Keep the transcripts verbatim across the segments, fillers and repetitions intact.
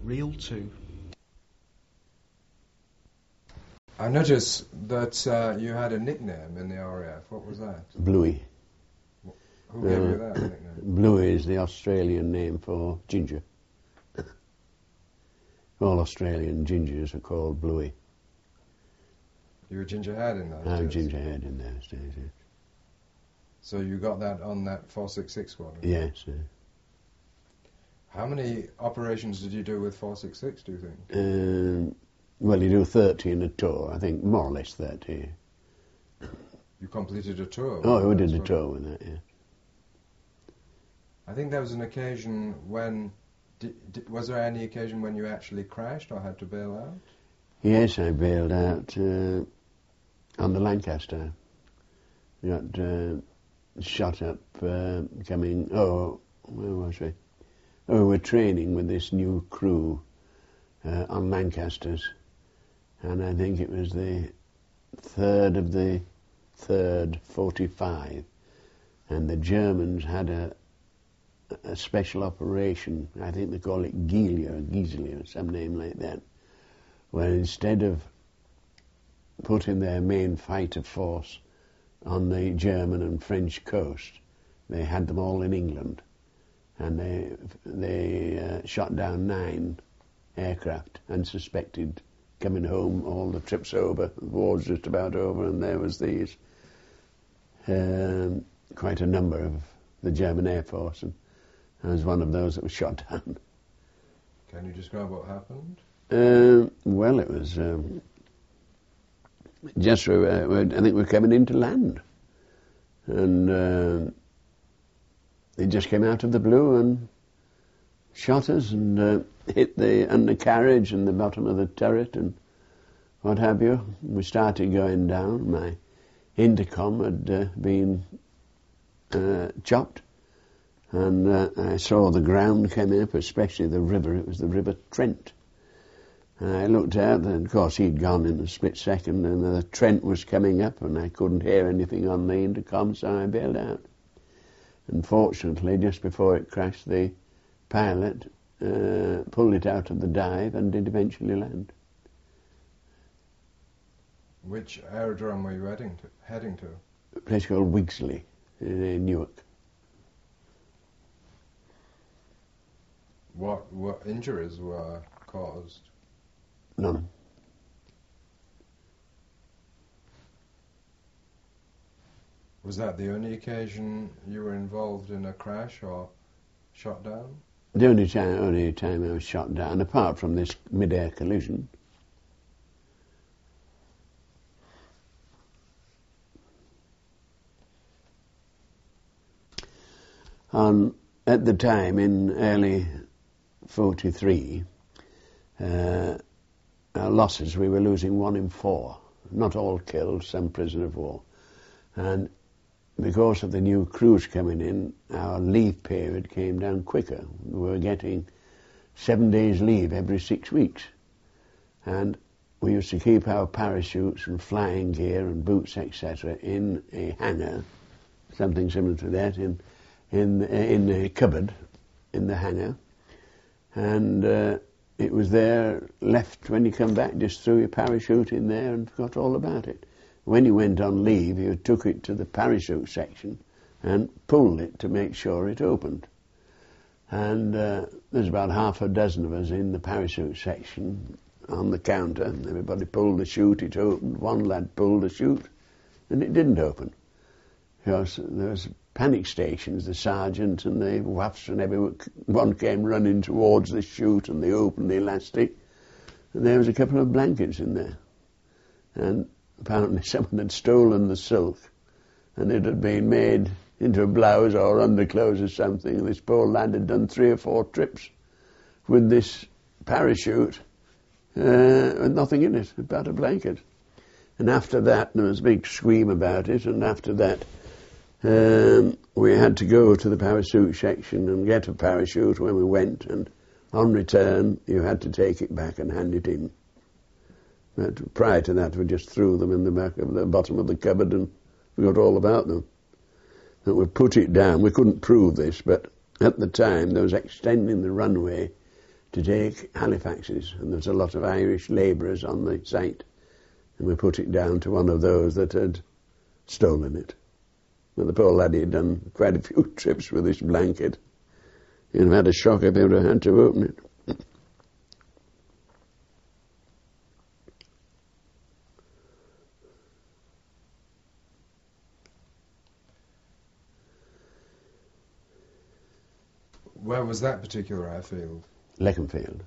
Reel two. I noticed that uh, you had a nickname in the R A F. What was that? Bluey. Who gave Uh, you that nickname? Bluey is the Australian name for ginger. All Australian gingers are called Bluey. You were gingerhead in those I have days? gingerhead in those days, yes. So you got that on that four six six squadron? Yes. Uh, How many operations did you do with four six six, do you think? um, well, you do thirty in a tour, I think, more or less thirty. You completed a tour? Oh, we did a That's tour with that, yeah. I think there was an occasion when... Did, did, was there any occasion when you actually crashed or had to bail out? Yes, I bailed out uh, on the Lancaster. Got uh, shot up uh, coming... Oh, where was we? Oh, we were training with this new crew uh, on Lancasters. And I think it was the third of the third forty-five. And the Germans had a a special operation, I think they call it Gilia or Gisli or some name like that, where instead of putting their main fighter force on the German and French coast, they had them all in England, and they they uh, shot down nine aircraft unsuspected, coming home, all the trips over, the war's just about over, and there was these um, quite a number of the German Air Force, and I was one of those that was shot down. Can you describe what happened? Uh, well, it was um, just, uh, I think we were coming into land. And uh, they just came out of the blue and shot us and uh, hit the undercarriage and the bottom of the turret and what have you. We started going down. My intercom had uh, been uh, chopped. And uh, I saw the ground coming up, especially the river. It was the River Trent. And I looked out, and of course he'd gone in a split second, and the Trent was coming up, and I couldn't hear anything on the intercom, so I bailed out. Unfortunately, just before it crashed, the pilot uh, pulled it out of the dive and did eventually land. Which aerodrome were you heading to? Heading to? A place called Wigsley in Newark. What what injuries were caused? None. Was that the only occasion you were involved in a crash or shot down? The only time, only time I was shot down, apart from this mid-air collision. On, at the time, in early forty-three, uh, our losses, we were losing one in four. Not all killed, some prisoner of war. And because of the new crews coming in, our leave period came down quicker. We were getting seven days leave every six weeks. And we used to keep our parachutes and flying gear and boots, et cetera, in a hangar, something similar to that, in in in a cupboard in the hangar. And uh, it was there, left when you come back, just threw your parachute in there and forgot all about it. When you went on leave, you took it to the parachute section and pulled it to make sure it opened. And uh, there's about half a dozen of us in the parachute section on the counter, and everybody pulled the chute, it opened. One lad pulled the chute, and it didn't open. Because there was panic stations, the sergeant and the wafts and everyone came running towards the chute, and they opened the elastic, and there was a couple of blankets in there. And apparently someone had stolen the silk, and it had been made into a blouse or underclothes or something, and this poor lad had done three or four trips with this parachute uh, with nothing in it, about a blanket. And after that, there was a big scream about it, and after that, um, we had to go to the parachute section and get a parachute when we went, and on return, you had to take it back and hand it in. But prior to that, we just threw them in the back of the bottom of the cupboard and forgot all about them. And we put it down. We couldn't prove this, but at the time, there was extending the runway to take Halifaxes, and there was a lot of Irish labourers on the site, and we put it down to one of those that had stolen it. Well, the poor laddie had done quite a few trips with this blanket. He'd have had a shock if he would have had to open it. Where was that particular airfield? Leconfield.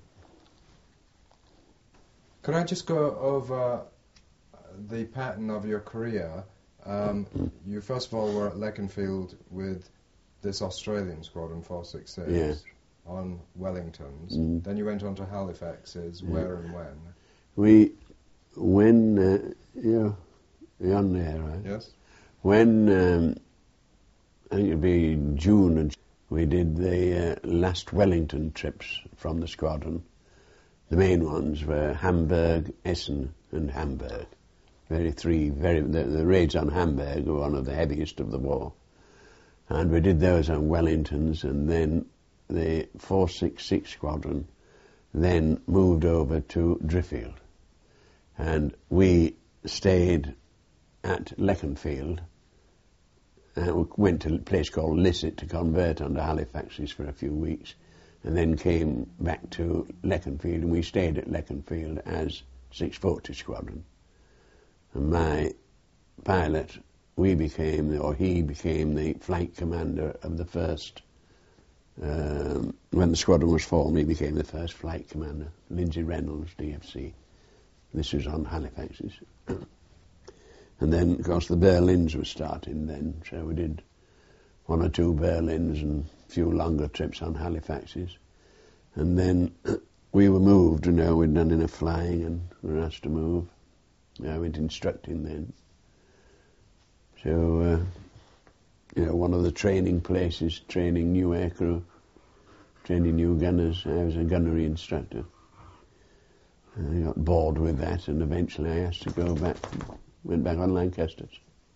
Could I just go over the pattern of your career? Um, you first of all were at Leconfield with this Australian squadron, four six six, Yeah. on Wellingtons. Mm. Then you went on to Halifaxes. Yeah. Where and when? We, when, uh, you you're on there, right? Yes? When, um, I think it'd be June, and we did the uh, last Wellington trips from the squadron. The main ones were Hamburg, Essen and Hamburg. Very three, very, the, the raids on Hamburg were one of the heaviest of the war. And we did those on Wellingtons, and then the four six six squadron then moved over to Driffield. And we stayed at Leconfield, and we went to a place called Lisset to convert onto Halifaxes for a few weeks, and then came back to Leconfield, and we stayed at Leconfield as six forty Squadron. And my pilot, we became, or he became the flight commander of the first, um, when the squadron was formed, he became the first flight commander, Lindsay Reynolds, D F C. This was on Halifaxes. And then, of course, the Berlins were starting then, so we did one or two Berlins and a few longer trips on Halifaxes. And then we were moved, you know, we'd done enough flying and we were asked to move. I went instructing then. So, uh, you know, one of the training places, training new aircrew, training new gunners. I was a gunnery instructor. And I got bored with that, and eventually I asked to go back, went back on Lancasters.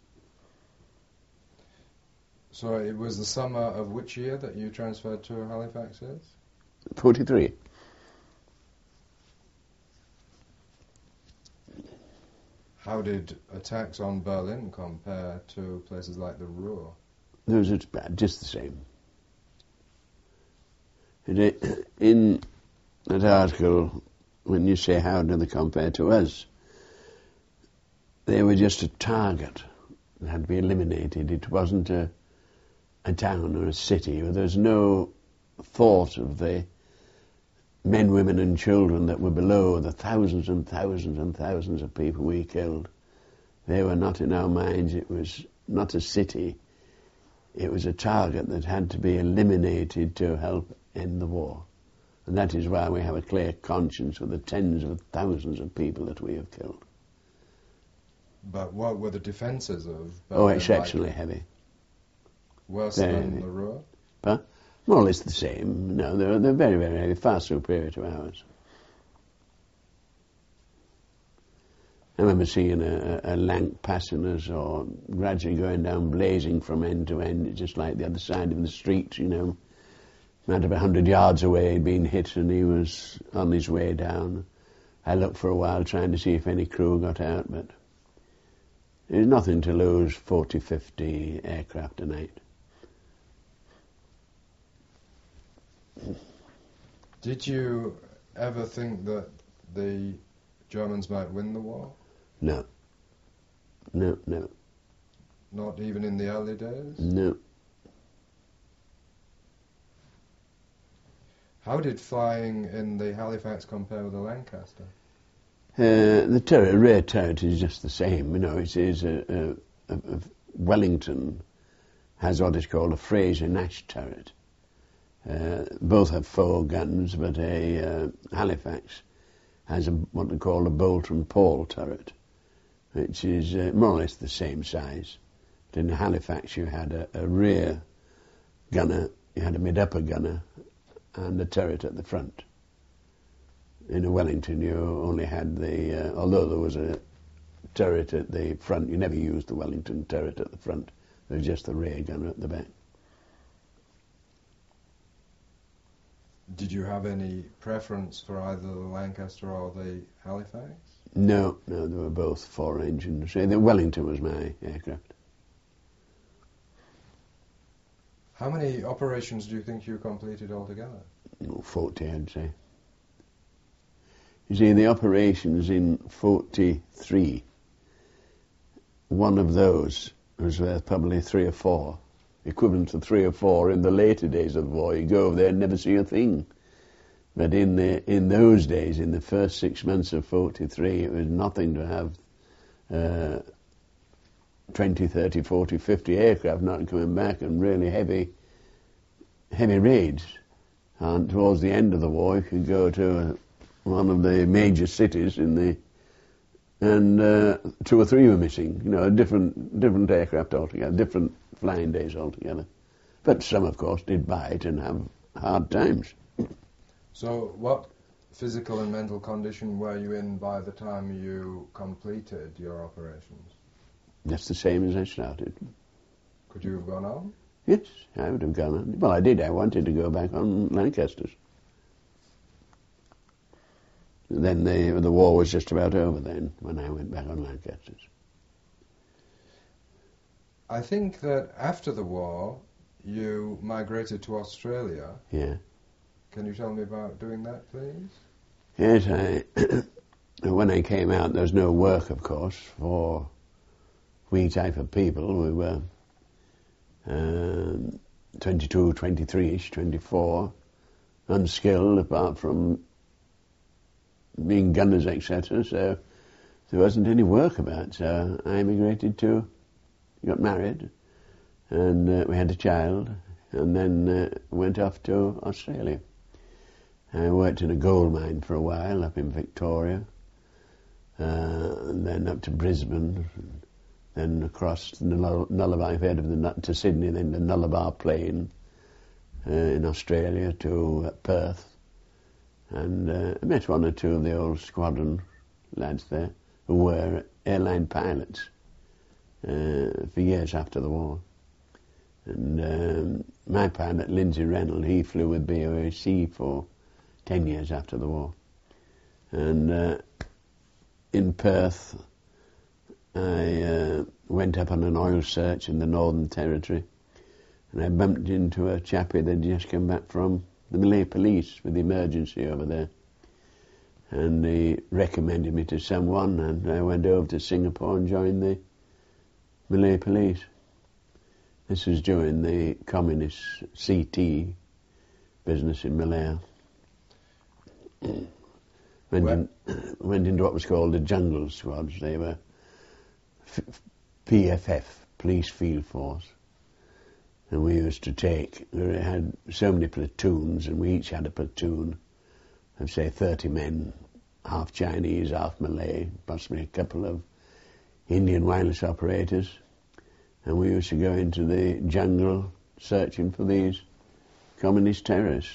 So it was the summer of which year that you transferred to Halifaxes? forty-three. How did attacks on Berlin compare to places like the Ruhr? Those are bad, just the same. It, in that article, when you say how do they compare to us, they were just a target that had to be eliminated. It wasn't a, a town or a city. There was no thought of the men, women and children that were below, the thousands and thousands and thousands of people we killed. They were not in our minds. It was not a city. It was a target that had to be eliminated to help end the war. And that is why we have a clear conscience for the tens of thousands of people that we have killed. But what were the defences of Berlin? Oh, exceptionally like? heavy. Worse Very than heavy. the Ruhr? But more or less the same. No, they're, they're very, very heavy, far superior to ours. I remember seeing a, a, a Lank passing us, or gradually going down, blazing from end to end, just like the other side of the street, you know. Might have a hundred yards away, he'd been hit and he was on his way down. I looked for a while trying to see if any crew got out, but there's nothing to lose forty, fifty aircraft a night. Did you ever think that the Germans might win the war? No. No, no. Not even in the early days? No. How did flying in the Halifax compare with the Lancaster? Uh, the turret, rear turret is just the same. You know, it is a, a, a, a Wellington has what is called a Fraser-Nash turret. Uh, both have four guns, but a uh, Halifax has a, what they call a Boulton-Paul turret, which is uh, more or less the same size. But in Halifax you had a, a rear gunner, you had a mid-upper gunner, and a turret at the front. In a Wellington you only had the, uh, although there was a turret at the front, you never used the Wellington turret at the front. There was just the rear gunner at the back. Did you have any preference for either the Lancaster or the Halifax? No, no, they were both four engines. The Wellington was my aircraft. How many operations do you think you completed altogether? Oh, forty, I'd say. You see, the operations in forty-three, one of those was worth probably three or four, equivalent to three or four in the later days of the war. You go over there and never see a thing. But in the in those days, in the first six months of forty-three, it was nothing to have uh, twenty, thirty, forty, fifty aircraft not coming back, and really heavy heavy raids. And towards the end of the war, you could go to uh, one of the major cities in the and uh, two or three were missing. You know, different different aircraft altogether, different flying days altogether. But some, of course, did bite and have hard times. So what physical and mental condition were you in by the time you completed your operations? That's the same as I started. Could you have gone on? Yes, I would have gone on. Well, I did. I wanted to go back on Lancasters. Then the, the war was just about over then, when I went back on Lancasters. I think that after the war, you migrated to Australia. Yeah. Can you tell me about doing that, please? Yes, I, when I came out, there was no work, of course, for we type of people. We were um, twenty-two, twenty-three-ish, twenty-four, unskilled apart from being gunners, et cetera. So there wasn't any work about. So I emigrated to, got married, and uh, we had a child, and then uh, went off to Australia. I worked in a gold mine for a while up in Victoria, uh, and then up to Brisbane, and then across the Null- Nullarbor, I've heard of the, to Sydney, then the Nullarbor Plain uh, in Australia to uh, Perth, and uh, I met one or two of the old squadron lads there who were airline pilots uh, for years after the war. And um, my pilot, Lindsay Reynolds, he flew with B O A C for ten years after the war. And uh, in Perth, I uh, went up on an oil search in the Northern Territory, and I bumped into a chappie that had just come back from the Malay police with the emergency over there. And he recommended me to someone, and I went over to Singapore and joined the Malay police. This was during the communist C T business in Malaya. Went, in, went into what was called the jungle squads. They were F- P F F, Police Field Force. And we used to take, we had so many platoons, and we each had a platoon of, say, thirty men, half Chinese, half Malay, possibly a couple of Indian wireless operators. And we used to go into the jungle searching for these communist terrorists.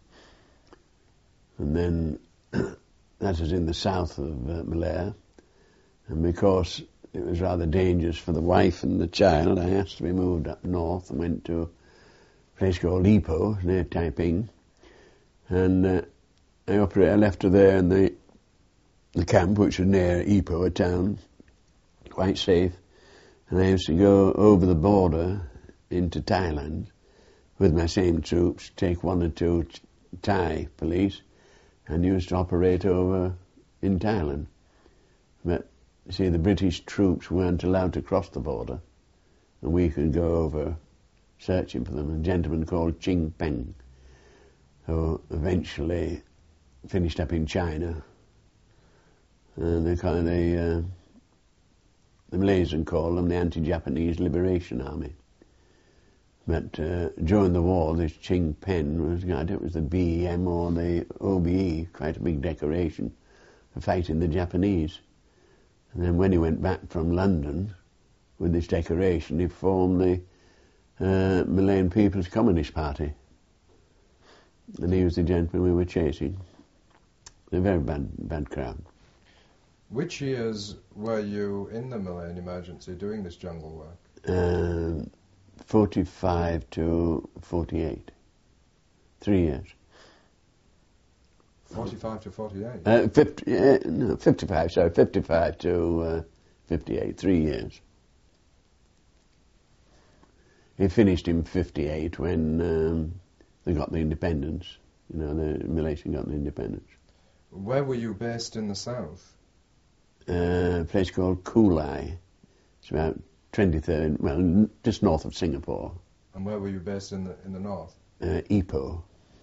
And then that was in the south of uh, Malaya. And because it was rather dangerous for the wife and the child, I asked to be moved up north and went to a place called Ipoh, near Taiping. And uh, I, operate, I left her there in the, the camp, which was near Ipoh, a town, quite safe. And I used to go over the border into Thailand with my same troops, take one or two Thai police, and used to operate over in Thailand. But, you see, the British troops weren't allowed to cross the border, and we could go over searching for them. A gentleman called Ching Peng, who eventually finished up in China. And they kind of, they, uh, the Malaysians call them the Anti-Japanese Liberation Army. But uh, during the war, this Ching Pen was, I don't know, it was the B E M or the O B E, quite a big decoration for fighting the Japanese. And then when he went back from London with this decoration, he formed the uh, Malayan People's Communist Party. And he was the gentleman we were chasing. A very bad, bad crowd. Which years were you in the Malayan emergency doing this jungle work? Um, forty-five to forty-eight. Three years. forty-five to forty-eight? Uh, fifty, uh, no, fifty-five, sorry, fifty-five to uh, fifty-eight, three years. He finished in fifty-eight when um, they got the independence. You know, the Malaysia got the independence. Where were you based in the south? Uh, a place called Kulai. It's about twenty-third, well, n- just north of Singapore. And where were you based in the in the north? Uh, Ipoh.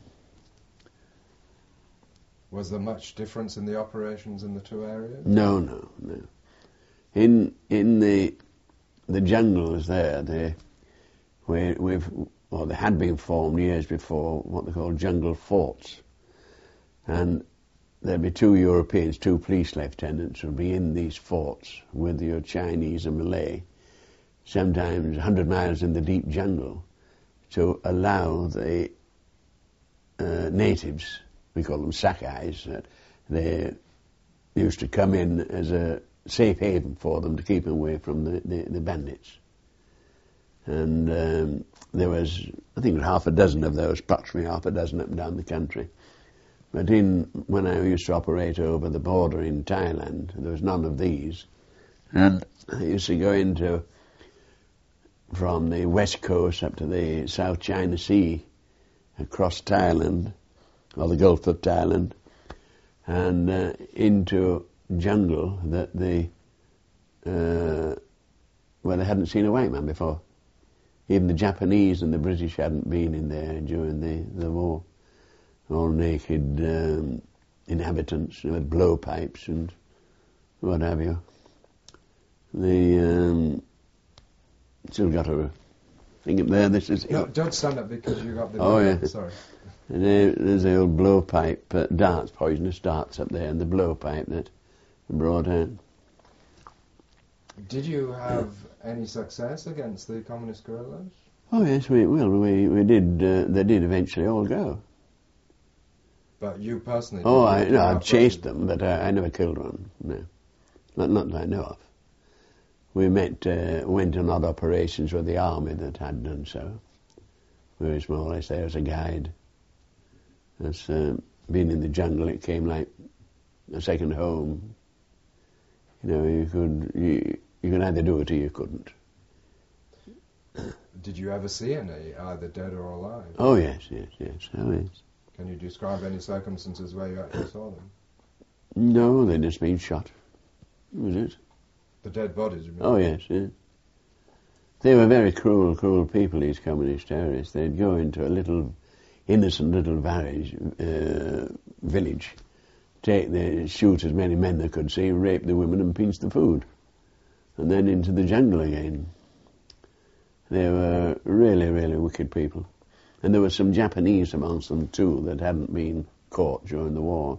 Was there much difference in the operations in the two areas? No, no, no. In in the the jungles there, they we we've well, they had been formed years before what they call jungle forts, and there'd be two Europeans, two police lieutenants would be in these forts with your Chinese and Malay, sometimes one hundred miles in the deep jungle, to allow the uh, natives, we call them Sakais, uh, they used to come in as a safe haven for them to keep them away from the, the, the bandits. And um, there was, I think, half a dozen of those, approximately half a dozen up and down the country. But in when I used to operate over the border in Thailand, there was none of these. And I used to go into, from the west coast up to the South China Sea, across Thailand, or the Gulf of Thailand, and uh, into jungle that the, uh, where they hadn't seen a white man before. Even the Japanese and the British hadn't been in there during the, the war. All naked um, inhabitants with blowpipes and what have you. The um, still got a thing up there. This is no, don't stand up because you got the. Oh yeah, sorry. And there, there's the old blowpipe uh, darts, poisonous darts up there, and the blowpipe that brought out. Did you have any success against the communist guerrillas? Oh yes, we well we we did. Uh, they did eventually all go. But you personally? Oh, I no, I chased them, but I, I never killed one. No, not not that I know of. We met, uh, went on odd operations with the army that had done so. We was more or less there as a guide. As uh, being in the jungle, it came like a second home. You know, you could you, you could either do it or you couldn't. Did you ever see any, either dead or alive? Oh yes, yes, yes. Oh yes. Can you describe any circumstances where you actually saw them? No, they'd just been shot. That was it. The dead bodies, you mean? Oh yes, yeah. They were very cruel, cruel people, these communist terrorists. They'd go into a little, innocent little village, uh, village, take the, shoot as many men they could see, rape the women and pinch the food. And then into the jungle again. They were really, really wicked people. And there were some Japanese amongst them too that hadn't been caught during the war.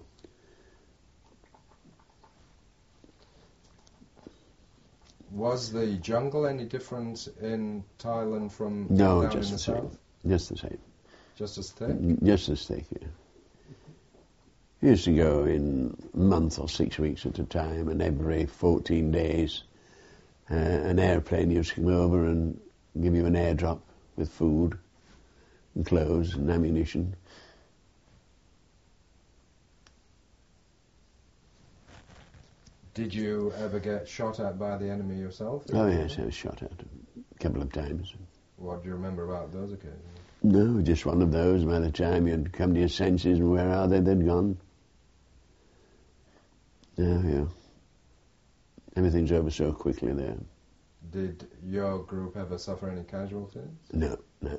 Was the jungle any different in Thailand from no, down just in the, the same. south? Just the same. Just as thick? Just as thick, yeah. We used to go in a month or six weeks at a time, and every fourteen days uh, an airplane used to come over and give you an airdrop with food and clothes and ammunition. Did you ever get shot at by the enemy yourself? Oh yes, I was shot at a couple of times. What do you remember about those occasions? No, just one of those. By the time you'd come to your senses and where are they, they'd gone. Oh, yeah. Everything's over so quickly there. Did your group ever suffer any casualties? No, no.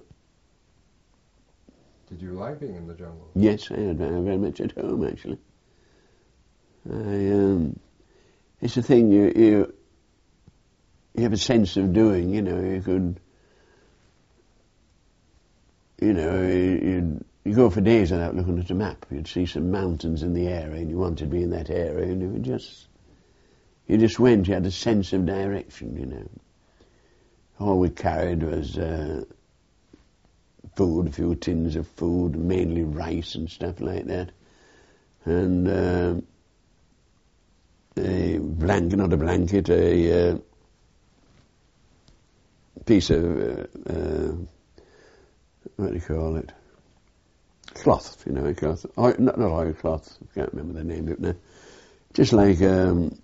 Did you like being in the jungle? Yes, I had very, very much at home, actually. I, um, it's a thing you, you, you have a sense of doing, you know, you could, you know, you'd, you go for days without looking at a map. You'd see some mountains in the area and you wanted to be in that area and you would just, you just went, you had a sense of direction, you know. All we carried was uh, food, a few tins of food, mainly rice and stuff like that. And uh, a blanket, not a blanket, a uh, piece of, uh, uh, what do you call it? cloth, you know, cloth. Oil, not, not oilcloth, I can't remember the name of it now. Just like um,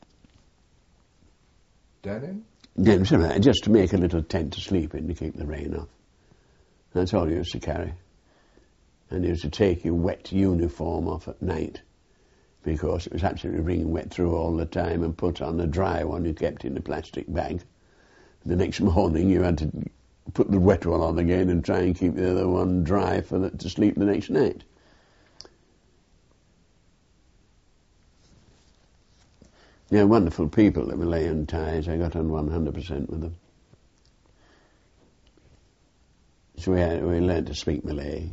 denim? Denim, something like that, just to make a little tent to sleep in to keep the rain off. That's all you used to carry. And you used to take your wet uniform off at night because it was absolutely wringing wet through all the time, and put on a dry one you kept in a plastic bag. The next morning you had to put the wet one on again and try and keep the other one dry for the, to sleep the next night. Yeah, wonderful people, the Malayan Thais. I got on one hundred percent with them. So we, had, we learned to speak Malay.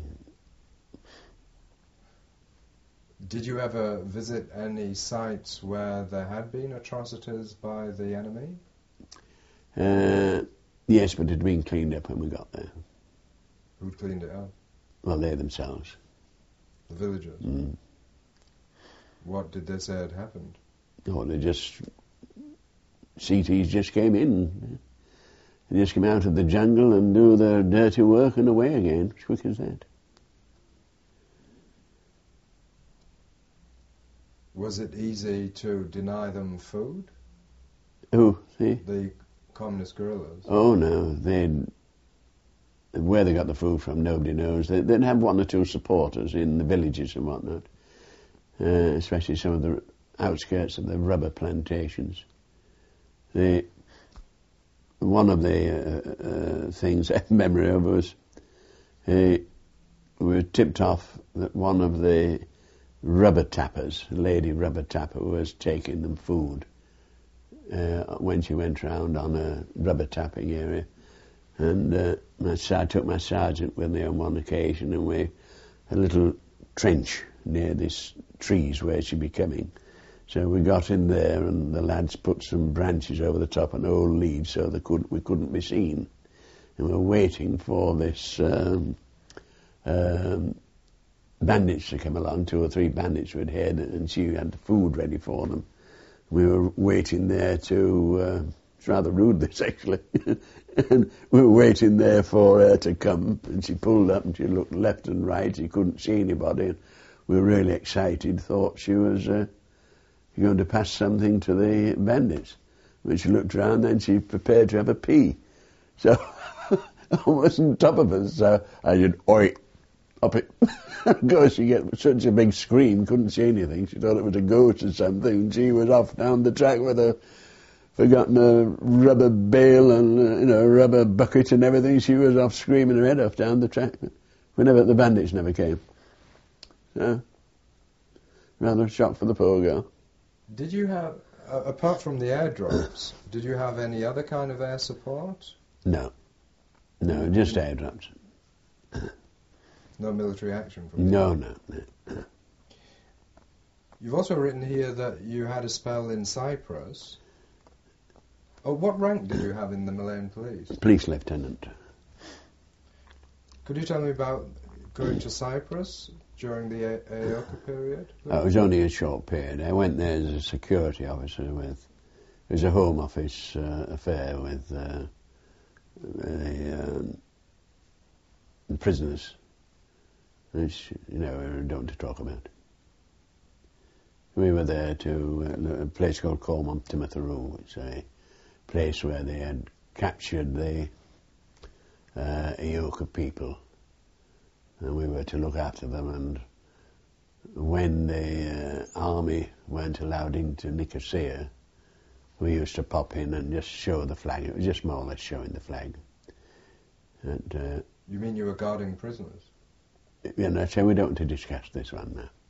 Did you ever visit any sites where there had been atrocities by the enemy? Uh, yes, but it had been cleaned up when we got there. Who'd cleaned it up? Well, they themselves. The villagers? Mm. What did they say had happened? Oh, they just... C Ts just came in. They just came out of the jungle and do their dirty work and away again, as quick as that. Was it easy to deny them food? Who? See? The communist guerrillas? Oh, no. They'd... Where they got the food from, nobody knows. They'd, they'd have one or two supporters in the villages and whatnot, uh, especially some of the outskirts of the rubber plantations. The, one of the uh, uh, things I have memory of was uh, we were tipped off that one of the rubber tappers, a lady rubber tapper, was taking them food uh, when she went round on a rubber tapping area. And uh, my, I took my sergeant with me on one occasion, and we had a little trench near this trees where she'd be coming. So we got in there, and the lads put some branches over the top and old leaves so they could, we couldn't be seen. And we were waiting for this um, um, bandits to come along, two or three bandits we'd had, and she had the food ready for them. We were waiting there to... Uh, it's rather rude, this, actually. And we were waiting there for her to come, and she pulled up and she looked left and right. She couldn't see anybody, and we were really excited, thought she was... Uh, You're going to pass something to the bandits. When she looked round, then she prepared to have a pee. So I wasn't top of us, so I said, oi, up it. Of course, she get such a big scream, couldn't see anything. She thought it was a ghost or something, and she was off down the track with a forgotten a rubber bale and uh, you know, a rubber bucket and everything. She was off screaming her head off down the track. We never, the bandits never came. So, rather a shock for the poor girl. Did you have, uh, apart from the airdrops, did you have any other kind of air support? No. No, just airdrops. No military action from No, no, no, no. You've also written here that you had a spell in Cyprus. Oh, what rank did you have in the Malayan police? Police lieutenant. Could you tell me about going to Cyprus during the A- AOCA period? Oh, it was only a short period. I went there as a security officer with... It was a Home Office uh, affair with uh, the, um, the prisoners, which, you know, we don't want to talk about. We were there to uh, a place called Cormont Timatharu, which is a place where they had captured the uh, Aoka people, and we were to look after them. And when the uh, army weren't allowed into Nicosia, we used to pop in and just show the flag. It was just more or less showing the flag. And, uh, you mean you were guarding prisoners? You know, so we don't want to discuss this one now.